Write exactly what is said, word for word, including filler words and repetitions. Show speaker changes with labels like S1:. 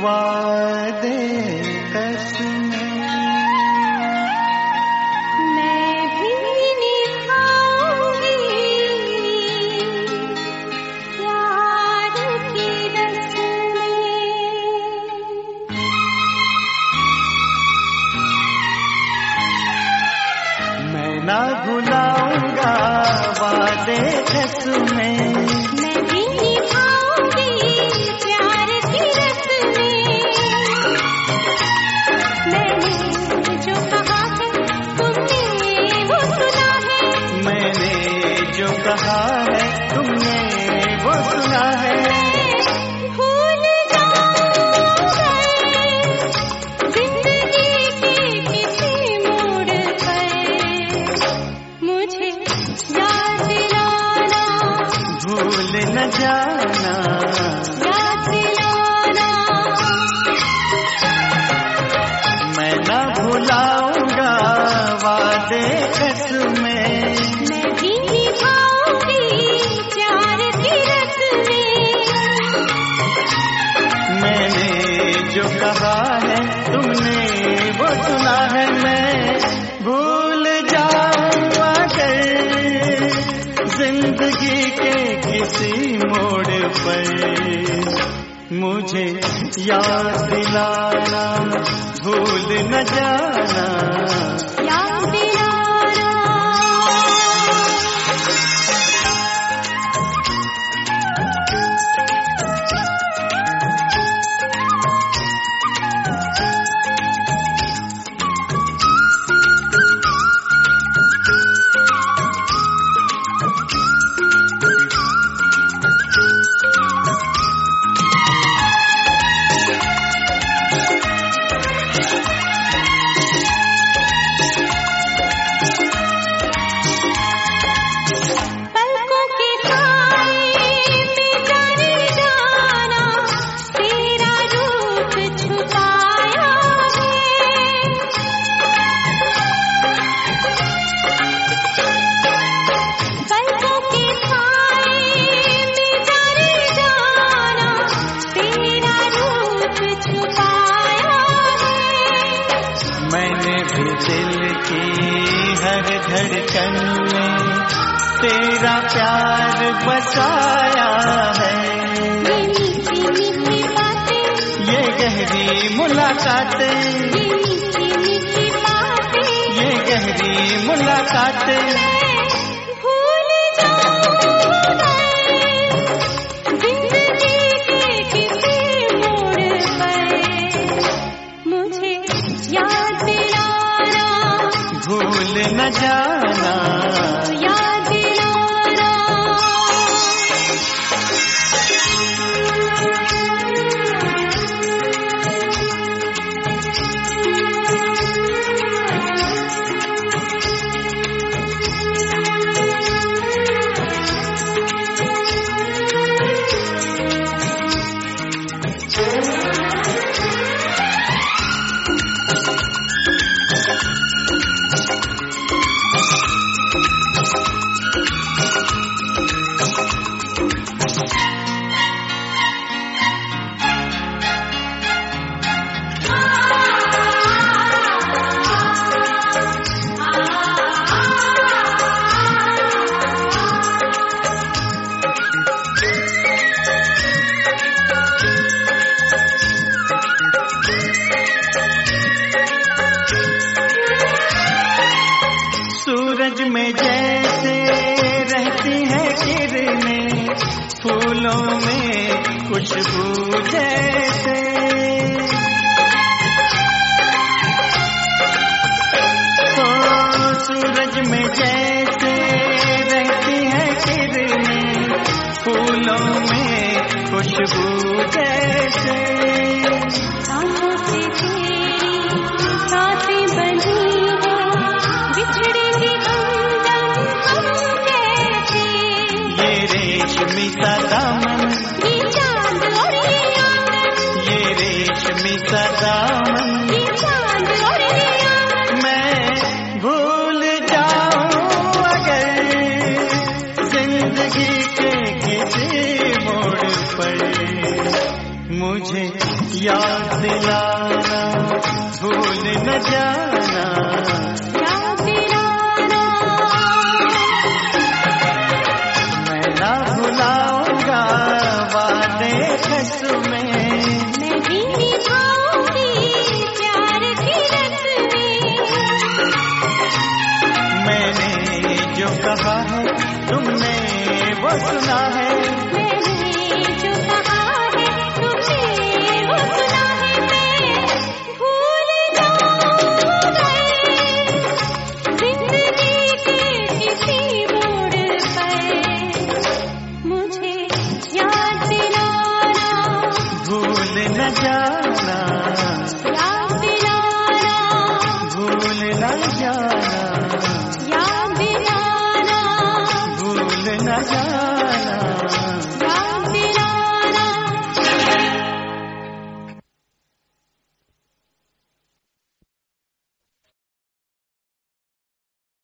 S1: वादे कसमें
S2: मैं भी निभाऊंगी प्यार की रस्में।
S1: मैं ना भुलाऊंगा वादे कसमें।
S2: मैं भी निभाऊंगी प्यार की रस्में। मैंने जो कहा है तुमने वो सुना है।
S1: मैंने जो कहा है तुमने वो सुना है।
S2: भूल जाऊंगा जिंदगी के किसी मोड़ पर मुझे याद दिलाना।
S1: भूल न जाना
S2: याद दिलाना।
S1: मैं ना भुलाऊंगा वादे कसमें।
S2: मैं भी निभाऊंगी प्यार की रस्में।
S1: मैंने जो कहा है तुमने वो सुना है। मैं भूल जाऊं अगर जिंदगी के किसी मोड़ पर मुझे याद दिलाना। भूल न जाना
S2: याद दिलाना। पलकों के साए में जाने जाना तेरा रूप छुपाया है। पलकों के साए में जाने जाना तेरा रूप छुपाया है।
S1: मैंने भी दिल की हर धड़कन में तेरा प्यार बसाया है।
S2: ये मीठी मीठी बातें,
S1: ये गहरी मुलाकातें,
S2: ये मीठी मीठी बातें
S1: ये गहरी मुलाकातें
S2: भूल जाऊंगा जिंदगी के किसी मोड़ पर मुझे याद दिलाना।
S1: भूल न जाना
S2: याद दिलाना।
S1: सूरज में जैसे रहती है किरणें फूलों में खुशबू जैसे। ओ सूरज में जैसे रहती है किरणें फूलों में खुशबू जैसे।
S2: सांसों से तेरी सांसें बंधी हैं बिछड़ेंगे हमदम हम कैसे।
S1: ये रेशमी सा दामन,
S2: ये चांद और ये आंगन,
S1: ये रेशमी सा दामन
S2: ये चांद और ये आंगन
S1: मैं भूल जाऊं अगर जिंदगी के किसी मोड़ पर मुझे याद दिलाना, भूल न जाना,
S2: याद दिलाना।
S1: मैं ना भुलाऊंगा वादे कसमें,
S2: मैं भी निभाऊंगी प्यार की रस्में।
S1: मैंने जो कहा है तुमने वो सुना